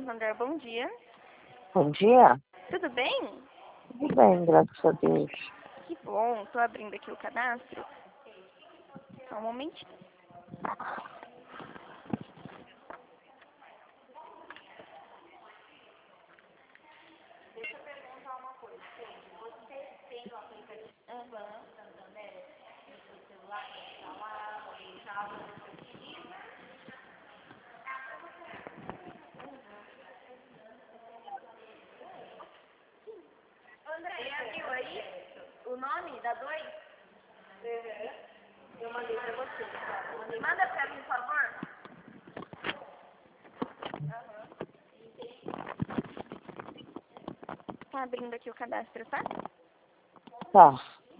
Santander, bom dia. Bom dia. Tudo bem? Tudo bem, graças a Deus. Que bom, tô abrindo aqui o cadastro. Só um momentinho. Deixa eu perguntar uma coisa, você tem o aplicativo Santander no seu celular, tá lá, André, abriu aí o nome da dois? Eu mandei pra você. Manda pra mim, por favor. Tá abrindo aqui o cadastro, tá? Tá.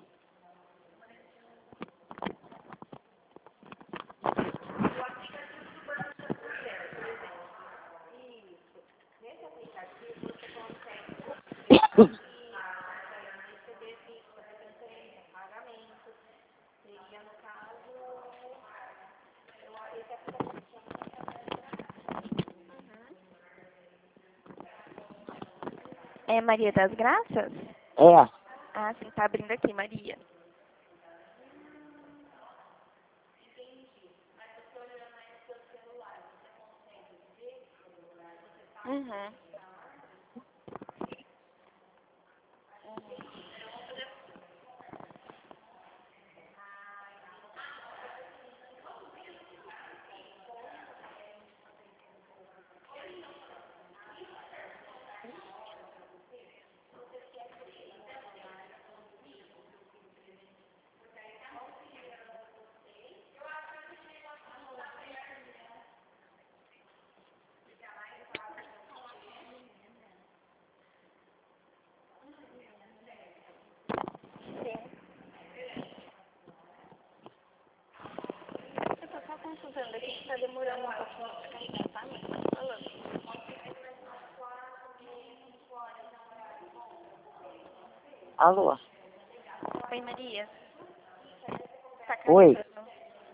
É Maria das Graças? É. Ah, sim, tá abrindo aqui, Maria. Uhum. Eu tô só consultando aqui que tá demorando um pouquinho pra carregar, tá? Mas tá falando. Alô? Oi, Maria. Tá Oi. carregando.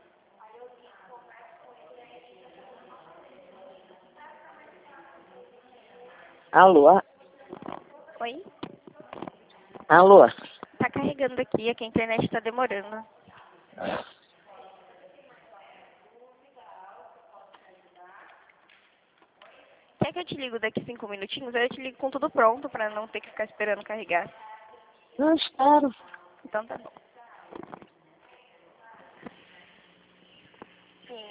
Alô? Oi? Alô? Tá carregando aqui, é que a internet tá demorando. Quer que eu te ligo daqui 5 minutinhos? Aí eu te ligo com tudo pronto pra não ter que ficar esperando carregar. Não espero. Então tá bom. Sim.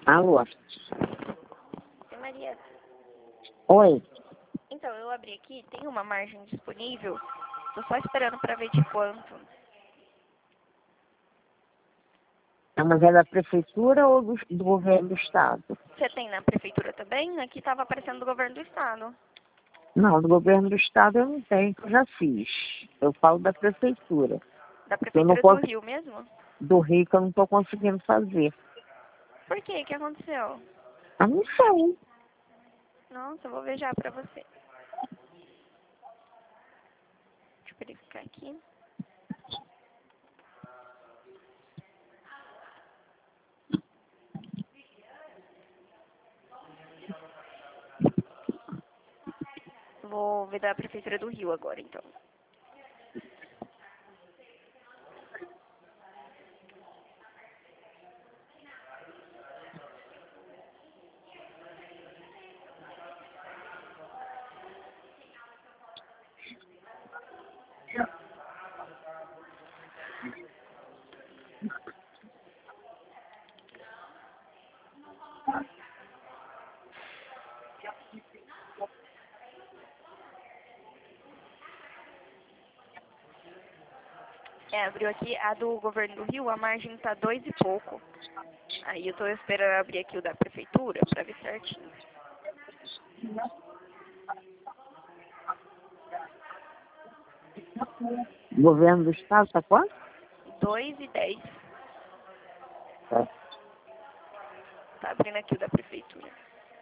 Alô? Oi, Maria. Oi? Então, eu abri aqui, tem uma margem disponível. Tô só esperando para ver de quanto. Mas é da prefeitura ou do governo do estado? Você tem na prefeitura também? Aqui estava aparecendo do governo do estado. Não, do governo do estado eu não tenho, que eu já fiz. Eu falo da prefeitura. Da Eu não prefeitura do Rio mesmo? do Rio que eu não estou conseguindo fazer. Por quê? O que aconteceu? Eu não sei. Nossa, eu vou ver já pra você. Deixa eu verificar aqui. Vou ver da prefeitura do Rio agora, então. Abriu aqui a do governo do Rio, a margem tá 2 e pouco. Aí eu tô esperando abrir aqui o da prefeitura pra ver certinho. O governo do estado está quanto? 2 e 10. É. Tá abrindo aqui o da prefeitura.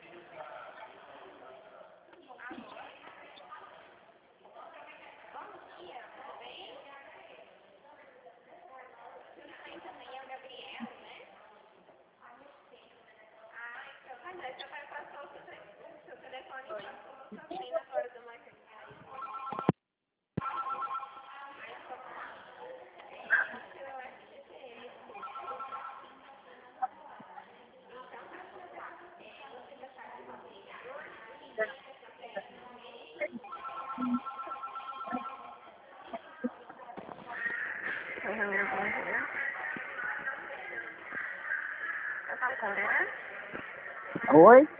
Oi?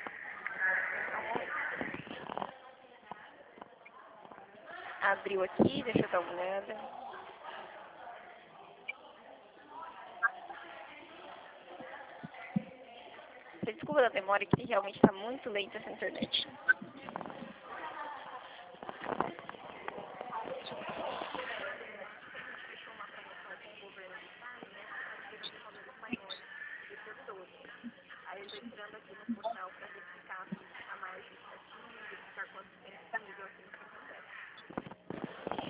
Abriu aqui, deixa eu dar uma olhada. Você desculpa da demora que realmente tá muito lenta essa internet. Aí eu tô entrando aqui no portal pra verificar a margem certinha, verificar quanto tem disponível aqui no Santander.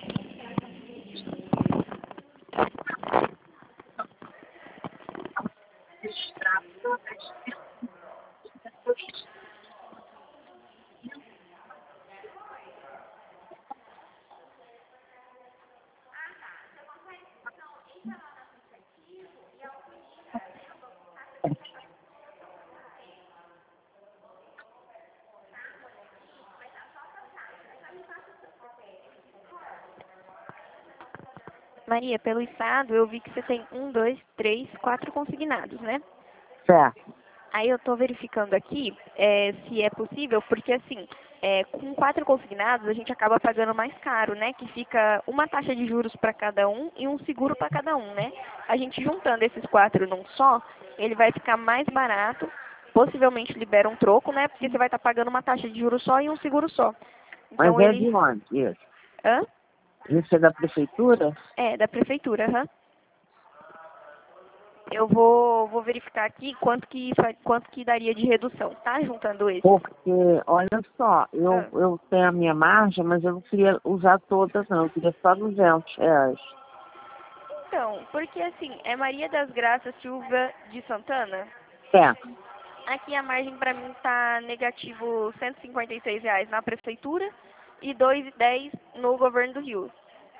Maria, pelo estado eu vi que você tem 1, 2, 3, 4 consignados, né? Certo. Aí eu tô verificando aqui se é possível, porque assim, com 4 consignados a gente acaba pagando mais caro, né? Que fica uma taxa de juros para cada um e um seguro para cada um, né? A gente juntando esses 4 num só, ele vai ficar mais barato, possivelmente libera um troco, né? Porque você vai estar pagando uma taxa de juros só e um seguro só. Mas Então é de ele... onde isso? Hã? Isso é da prefeitura? É, da prefeitura, aham. Eu vou verificar aqui quanto que daria de redução, tá? Juntando esse. Porque, olha só, Ah. eu tenho a minha margem, mas eu não queria usar todas, não. Eu queria só R$ 200. Então, porque assim, é Maria das Graças Silva de Santana. Certo. Aqui a margem para mim tá negativo R$ 156 na prefeitura e 2,10 no governo do Rio.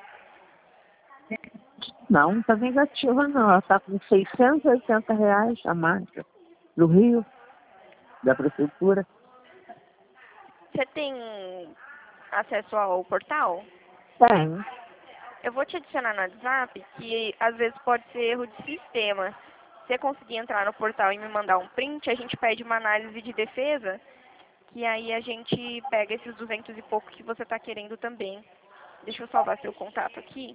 Não, não está negativa, não. Ela está com R$ 680 a margem. Do Rio, da prefeitura. Você tem acesso ao portal? Tem. Eu vou te adicionar no WhatsApp, que às vezes pode ser erro de sistema. Se você conseguir entrar no portal e me mandar um print, a gente pede uma análise de defesa, que aí a gente pega esses 200 e pouco que você está querendo também. Deixa eu salvar seu contato aqui.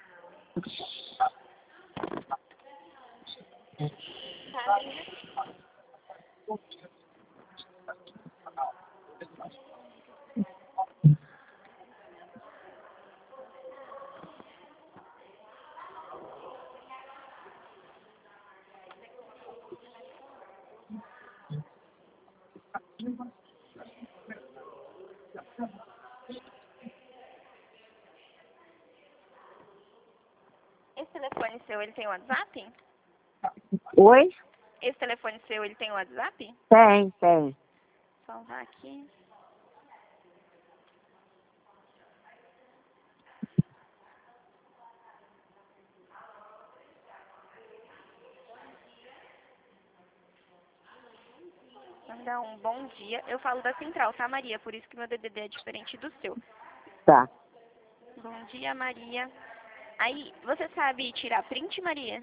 Esse telefone seu, ele tem WhatsApp? Oi? Esse telefone seu, ele tem WhatsApp? Tem. Salvar aqui. Mandar um bom dia. Eu falo da central, tá, Maria? Por isso que meu DDD é diferente do seu. Tá. Bom dia, Maria. Aí, você sabe tirar print, Maria?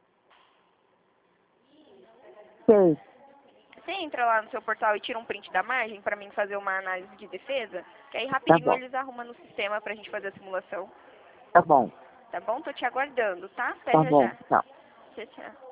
Sei. Você entra lá no seu portal e tira um print da margem pra mim fazer uma análise de defesa? Que aí Tá rapidinho bom. eles arrumam no sistema pra gente fazer a simulação. Tá bom. Tá bom? Tô te aguardando, tá? Até Tá já bom. já. Tchau. Tchau, tchau.